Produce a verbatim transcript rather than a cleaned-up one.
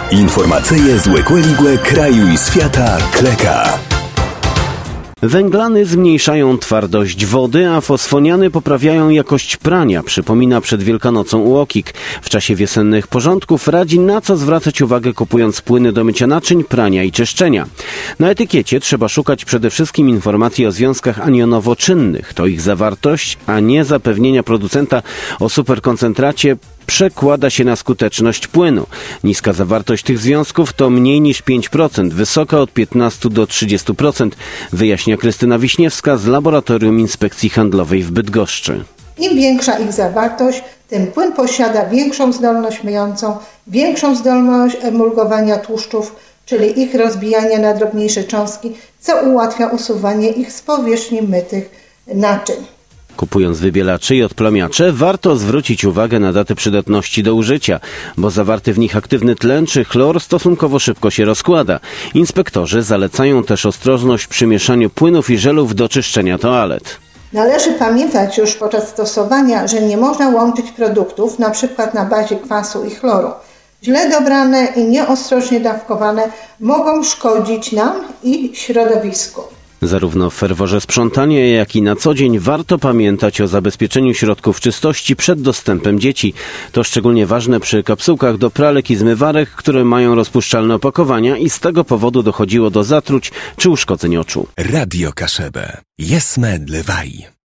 Informacyje z Łekłe kraju i świata Kleka. Węglany zmniejszają twardość wody, a fosfoniany poprawiają jakość prania, przypomina przed Wielkanocą U O K I K. W czasie wiosennych porządków radzi, na co zwracać uwagę, kupując płyny do mycia naczyń, prania i czyszczenia. Na etykiecie trzeba szukać przede wszystkim informacji o związkach anionowo-czynnych. To ich zawartość, a nie zapewnienia producenta o superkoncentracie przekłada się na skuteczność płynu. Niska zawartość tych związków to mniej niż pięć procent, wysoka od piętnaście do trzydziestu procent, wyjaśnia Krystyna Wiśniewska z Laboratorium Inspekcji Handlowej w Bydgoszczy. Im większa ich zawartość, tym płyn posiada większą zdolność myjącą, większą zdolność emulgowania tłuszczów, czyli ich rozbijania na drobniejsze cząstki, co ułatwia usuwanie ich z powierzchni mytych naczyń. Kupując wybielacze i odplamiacze, warto zwrócić uwagę na datę przydatności do użycia, bo zawarty w nich aktywny tlen czy chlor stosunkowo szybko się rozkłada. Inspektorzy zalecają też ostrożność przy mieszaniu płynów i żelów do czyszczenia toalet. Należy pamiętać już podczas stosowania, że nie można łączyć produktów np. na bazie kwasu i chloru. Źle dobrane i nieostrożnie dawkowane mogą szkodzić nam i środowisku. Zarówno w ferworze sprzątania, jak i na co dzień warto pamiętać o zabezpieczeniu środków czystości przed dostępem dzieci. To szczególnie ważne przy kapsułkach do pralek i zmywarek, które mają rozpuszczalne opakowania i z tego powodu dochodziło do zatruć czy uszkodzeń oczu. Radio Kaszebę. Jesme Lewaj.